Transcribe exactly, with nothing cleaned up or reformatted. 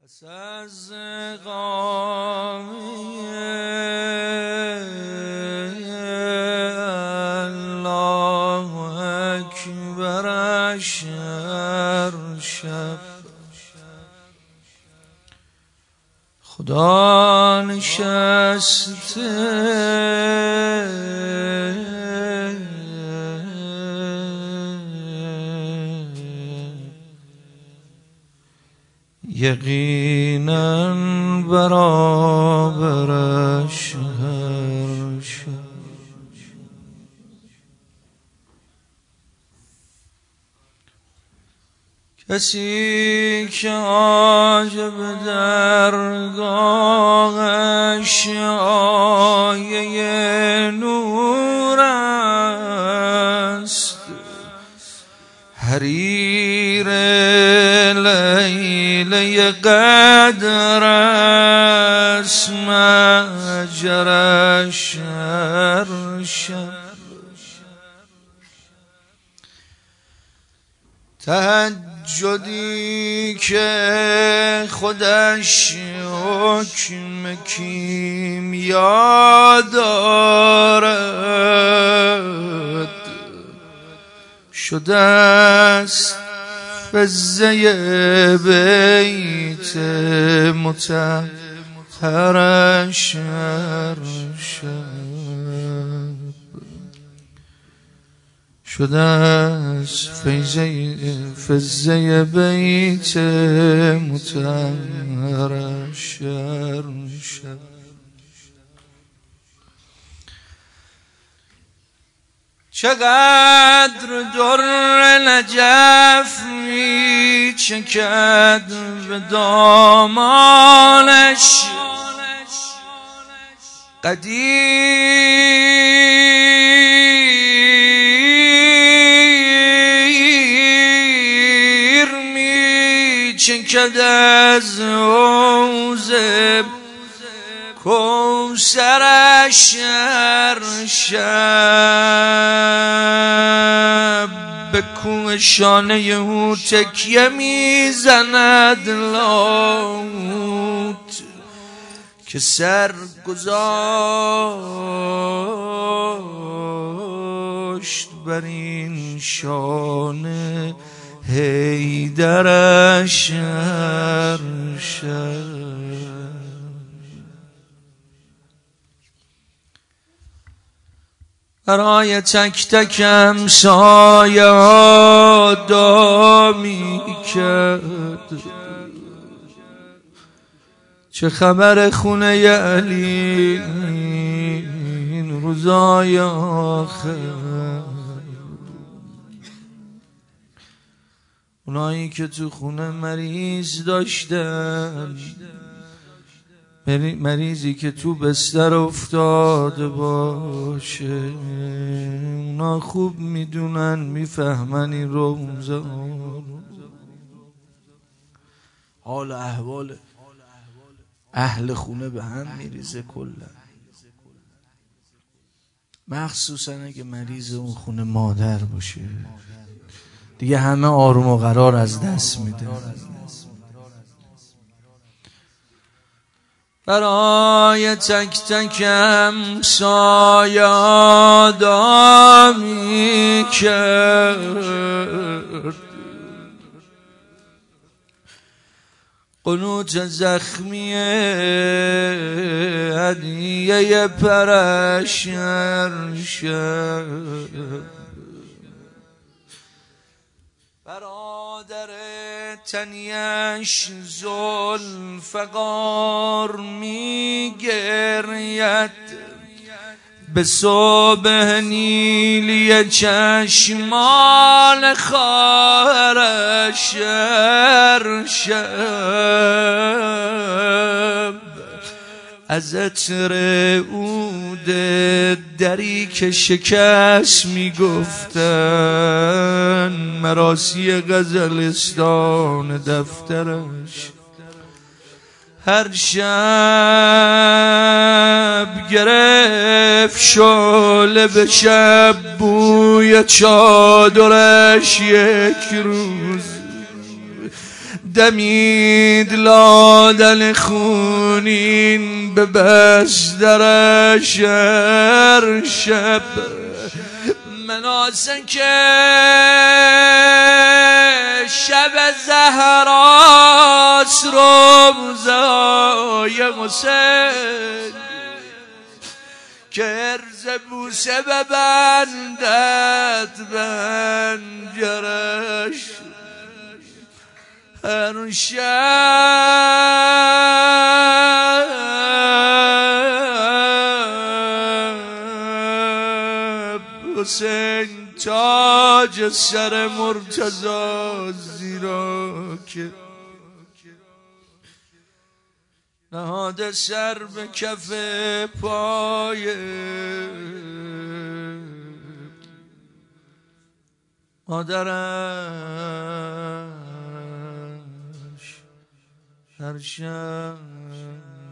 پس از قامی الله اکبرش هر شب خدا نشسته یقینا برابرش هر شب. کسی که عاجب درگاهش آیه نور است، حریر لیله قدر است، مجرش هر شب. تهجدی که خودش حکم کیمیا دارد، شده است فزه بیت مطهرش هر شب، شده است فزه بیت مطهرش هر شب. چقدر در نجف می چکد به دامانش، قدیر می چکد از حوض کوثرش هر شب. به کوه شانه او تکیه میزند لاوت که سر گذاشت بر این شانه حیدرش هر شب. برای تک تکم سایه دامی کرد، چه خبر خونه علی این روزای آخر. اونایی که تو خونه مریض داشتن، مریضی که تو بستر افتاده باشه، اونا خوب میدونن میفهمن این رمزان. حال احوال اهل خونه به هم میریزه کلا، مخصوصا اگه مریض اون خونه مادر باشه، دیگه همه آروم و قرار از دست میده. برای تک تکم سایه دامی کرد، قنوت زخمی هدیه پرش هر شب. برادر تنیش ذوالفقار می گرید، به صبح نیلی چشمان خواهرش هر شب. از عطر عود دری که شکست میگفتن، مراسی غزلستان دفترش هر شب گرفت شعله به شب بوی چادرش یک روز دمید لادن خونین به بسترش هر شب مناسن که شب زهراست روزای حسین که ارز بوسه ببندد بنجرش هر شب حسین تاج سر مرتضی زیرا که نهاده سر به کف پای مادرش هر شب